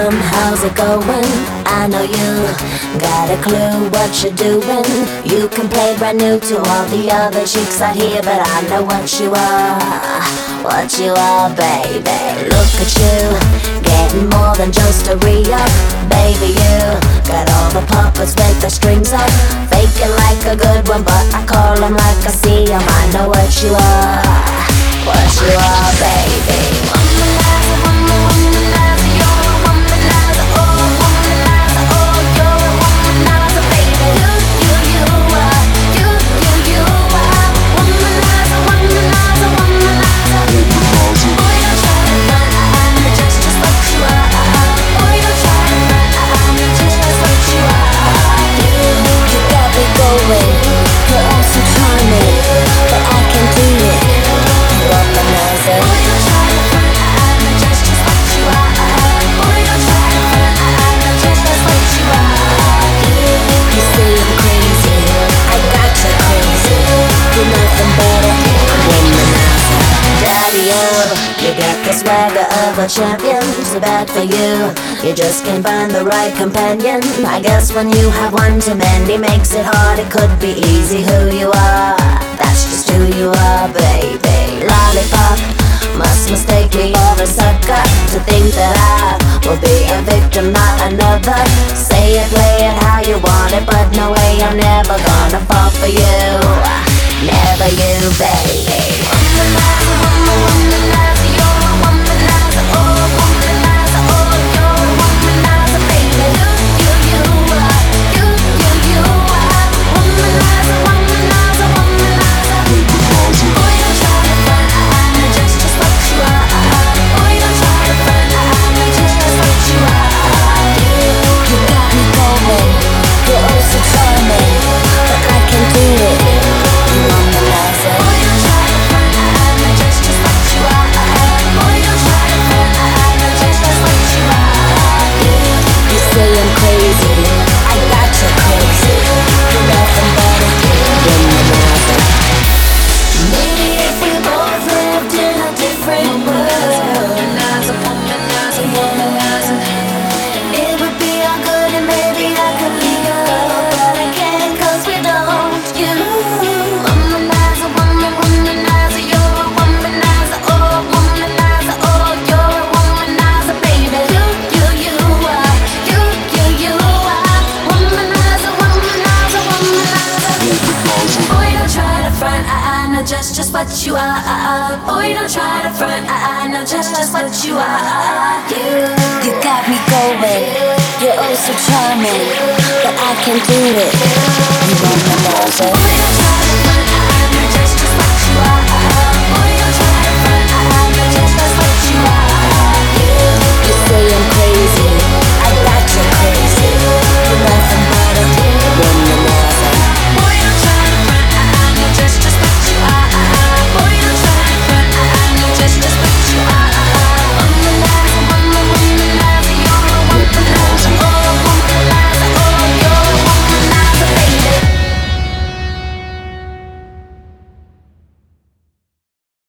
how's it going? I know you got a clue what you're doing. You can play brand new to all the other chicks out here, but I know what you are, baby. Look at you, getting more than just a re-up. Baby, you got all the puppets with the strings up, faking like a good one, but I call them like I see them. I know what you are, baby. Womanizer, womanizer, you're a womanizer, oh, womanizer, oh, you're a womanizer, baby. You are, you are, womanizer, womanizer, womanizer. Boy, don't try to run, I'm just what you are. Boy, don't try to run, I'm just what you are. You got me going, you're all so charming, but I can do it. Womanizer. Boy, don't try to run, I'm just what you are. Boy, don't try to run, I'm just what you are. You say I'm crazy, I got you crazy. You're nothing but a womanizer. Daddy, you got the swagger of a champion. So bad for you, you just can't find the right companion. I guess when you have one too many makes it hard. It could be easy who you are, that's just who you are, baby. Lollipop must mistake me for a sucker, to think that I will be a victim, not another. Say it, play it how you want it, but no way, I'm never gonna fall for you. Never you, baby. Womanizer, womanizer, you're a womanizer, oh, womanizer, oh, you're a womanizer, baby. You are, you are, womanizer, womanizer, womanizer. Boy, don't try to run, I'm just what you are. Boy, don't try to run, I'm just what you are. You got me going, you're oh so charming, but I can do it. You womanizer. Boy, don't try to run, I'm just what you are. Boy, don't try to run, I'm just what you are. You say I'm crazy, I got you crazy. You're nothing but a womanizer. Maybe if we both lived in a different world, womanizer, womanizer, womanizer, it would be all good and maybe I could be good, but I can't 'cause we don't. You womanizer, womanizer, you're a womanizer, oh, womanizer, oh, you're a womanizer, baby. You are, you are, womanizer, womanizer, womanizer. Boy, don't try to front, I know just what you are. Boy, don't try to front, I know just what you are. You got me going, you're oh so charming, but I can do it. You womanizer. Boy, don't try to front,